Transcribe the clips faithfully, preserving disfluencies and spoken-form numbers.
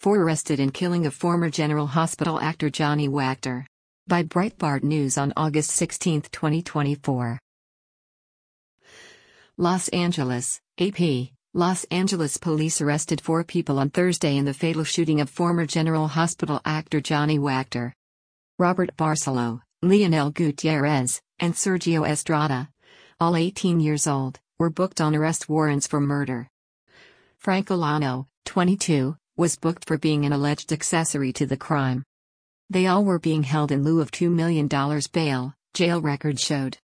four arrested in killing of former General Hospital actor Johnny Wachter. By Breitbart News on August sixteenth, twenty twenty-four. Los Angeles, A P. Los Angeles police arrested four people on Thursday in the fatal shooting of former General Hospital actor Johnny Wachter. Robert Barcelo, Leonel Gutierrez, and Sergio Estrada, all eighteen years old, were booked on arrest warrants for murder. Frank Olano, twenty-two, was booked for being an alleged accessory to the crime. They all were being held in lieu of two million dollars bail, jail records showed.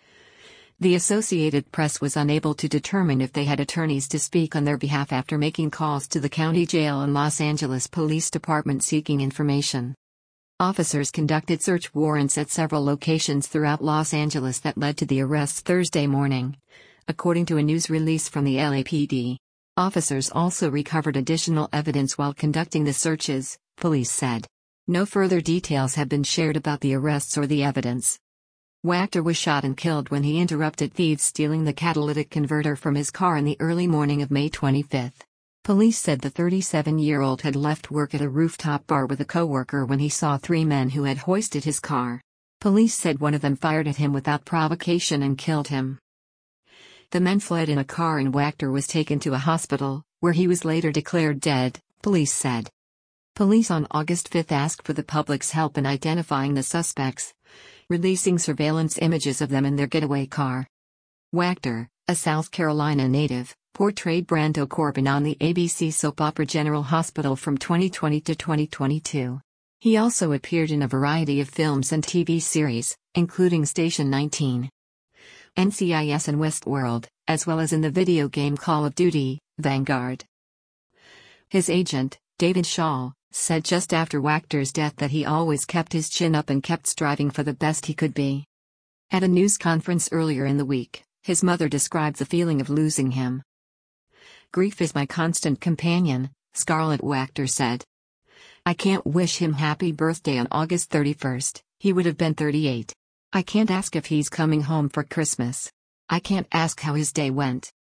The Associated Press was unable to determine if they had attorneys to speak on their behalf after making calls to the county jail and Los Angeles Police Department seeking information. Officers conducted search warrants at several locations throughout Los Angeles that led to the arrests Thursday morning, according to a news release from the L A P D. Officers also recovered additional evidence while conducting the searches, police said. No further details have been shared about the arrests or the evidence. Wachter was shot and killed when he interrupted thieves stealing the catalytic converter from his car in the early morning of May twenty-fifth. Police said the thirty-seven-year-old had left work at a rooftop bar with a coworker when he saw three men who had hoisted his car. Police said one of them fired at him without provocation and killed him. The men fled in a car and Wachter was taken to a hospital, where he was later declared dead, police said. Police on August fifth asked for the public's help in identifying the suspects, releasing surveillance images of them in their getaway car. Wachter, a South Carolina native, portrayed Brando Corbin on the A B C soap opera General Hospital from twenty twenty to twenty twenty-two. He also appeared in a variety of films and T V series, including Station nineteen, N C I S and Westworld, as well as in the video game Call of Duty: Vanguard. His agent, David Shaw, said just after Wachter's death that he always kept his chin up and kept striving for the best he could be. At a news conference earlier in the week, his mother described the feeling of losing him. "Grief is my constant companion," Scarlett Wachter said. "I can't wish him happy birthday on August thirty-first, he would have been thirty-eight. I can't ask if he's coming home for Christmas. I can't ask how his day went.